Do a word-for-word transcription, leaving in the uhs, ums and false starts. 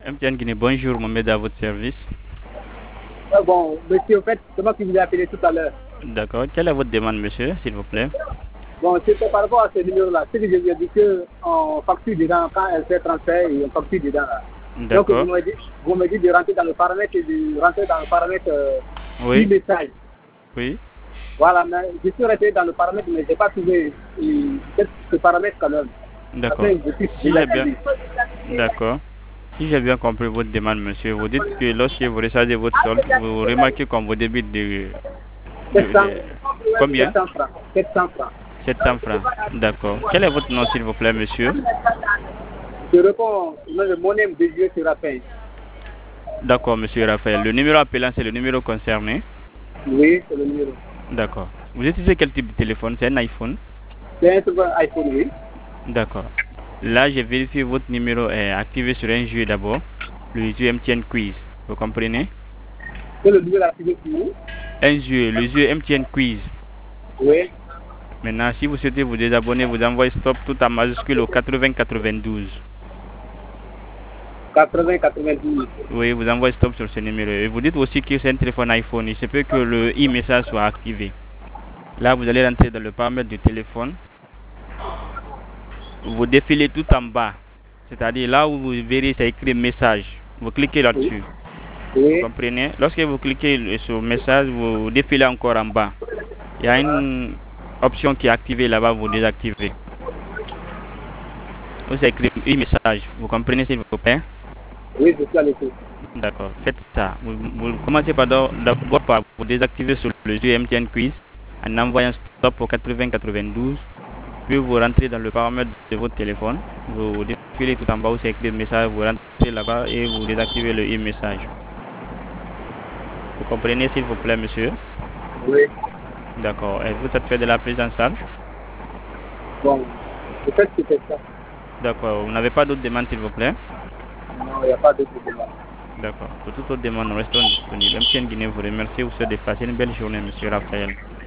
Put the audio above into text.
M T N Guinée, bonjour, Mohamed à votre service. Ah bon, monsieur, en fait, c'est moi qui vous ai appelé tout à l'heure. D'accord. Quelle est votre demande, monsieur, s'il vous plaît? Bon, c'était par rapport à ce numéro-là. Ce que je vous ai dit qu'on facture dedans quand elle fait transfert et on facture dedans. Là. Donc, vous D'accord. me, dites, vous me dites de rentrer dans le paramètre et de rentrer dans le paramètre euh, Oui. e-message. Oui. Voilà, mais je suis resté dans le paramètre, mais je n'ai pas trouvé euh, ce paramètre quand même. D'accord. Après, je suis Si j'ai bien... D'accord. Si j'ai bien compris votre demande, monsieur, vous dites que lorsque vous rechargez votre solde, vous remarquez qu'on vous débite de, de, sept cents, de- combien? sept cents francs. sept cents francs. sept cents francs. D'accord. Quel est votre nom, s'il vous plaît, monsieur? Je réponds, mon nom de Dieu sera fait. D'accord, monsieur Raphaël. Le numéro appelant, c'est le numéro concerné? Oui, c'est le numéro. D'accord. Vous utilisez quel type de téléphone? C'est un iPhone? C'est un iPhone, oui. D'accord. Là, j'ai vérifié votre numéro est activé sur un jeu d'abord, le jeu M T N Quiz. Vous comprenez? C'est le numéro activé sur vous? Un jeu, le jeu M T N Quiz. Oui. Maintenant, si vous souhaitez vous désabonner, vous envoyez stop tout en majuscule au quatre-vingts quatre-vingt-douze. quatre-vingts quatre-vingt-douze. Oui, vous envoyez stop sur ce numéro. Et vous dites aussi que c'est un téléphone iPhone. Il se peut que le e-message soit activé. Là, vous allez rentrer dans le paramètre du téléphone. Vous défilez tout en bas. C'est-à-dire là où vous verrez, c'est écrit message. Vous cliquez là-dessus. Oui. Vous comprenez? Lorsque vous cliquez sur message, vous défilez encore en bas. Il y a une option qui est activée là-bas, vous désactivez. Vous écrivez un message. Vous comprenez, s'il vous plaît? Oui, je suis à l'écoute. D'accord. Faites ça. Vous, vous commencez par d'abord par vous désactiver sur le jeu M T N Quiz en envoyant stop au quatre-vingts quatre-vingt-douze. Puis vous rentrez dans le paramètre de votre téléphone. Vous défilez tout en bas où c'est écrit message. Vous rentrez là-bas et vous désactivez le e-message. Vous comprenez, s'il vous plaît, monsieur? Oui. D'accord. Êtes-vous satisfait de la prise en charge? Bon, peut-être que c'est ça. D'accord. Vous n'avez pas d'autres demandes, s'il vous plaît? Non, il n'y a pas d'autre demande. D'accord. Pour toute autre demande, nous restons disponibles. M T N Guinée vous remercie. Vous souhaite de passer une belle journée, monsieur Raphaël.